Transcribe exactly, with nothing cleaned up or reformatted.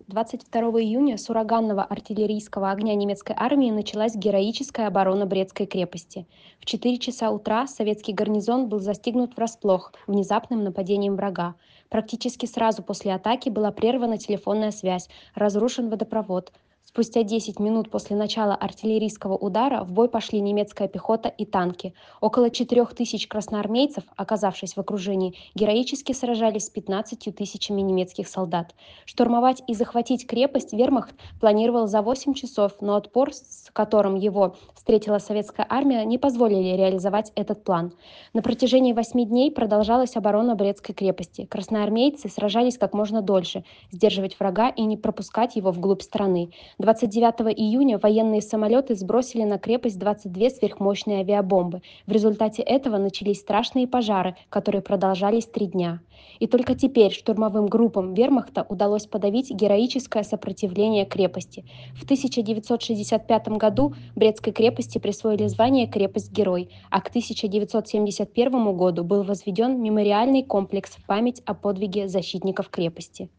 двадцать второго июня с ураганного артиллерийского огня немецкой армии началась героическая оборона Брестской крепости. В четыре часа утра советский гарнизон был застигнут врасплох внезапным нападением врага. Практически сразу после атаки была прервана телефонная связь, разрушен водопровод. Спустя десять минут после начала артиллерийского удара в бой пошли немецкая пехота и танки. Около четырех тысяч красноармейцев, оказавшись в окружении, героически сражались с пятнадцатью тысячами немецких солдат. Штурмовать и захватить крепость вермахт планировал за восемь часов, но отпор, с которым его встретила советская армия, не позволили реализовать этот план. На протяжении восьми дней продолжалась оборона Брестской крепости. Красноармейцы сражались как можно дольше, сдерживать врага и не пропускать его вглубь страны. двадцать девятого июня военные самолеты сбросили на крепость двадцать две сверхмощные авиабомбы. В результате этого начались страшные пожары, которые продолжались три дня. И только теперь штурмовым группам вермахта удалось подавить героическое сопротивление крепости. В тысяча девятьсот шестьдесят пятом году Брестской крепости присвоили звание «Крепость-герой», а к тысяча девятьсот семьдесят первому году был возведен мемориальный комплекс в память о подвиге защитников крепости.